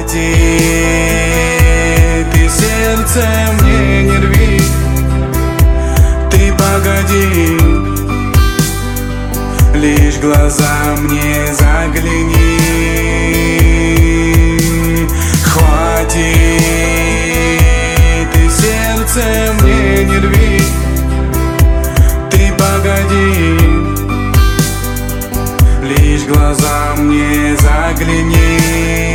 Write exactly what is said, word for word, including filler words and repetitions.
Хватит, ты сердце мне не рви. Ты погоди, лишь глаза мне загляни. Хватит, ты сердце мне не рви. Ты погоди, лишь глаза мне загляни.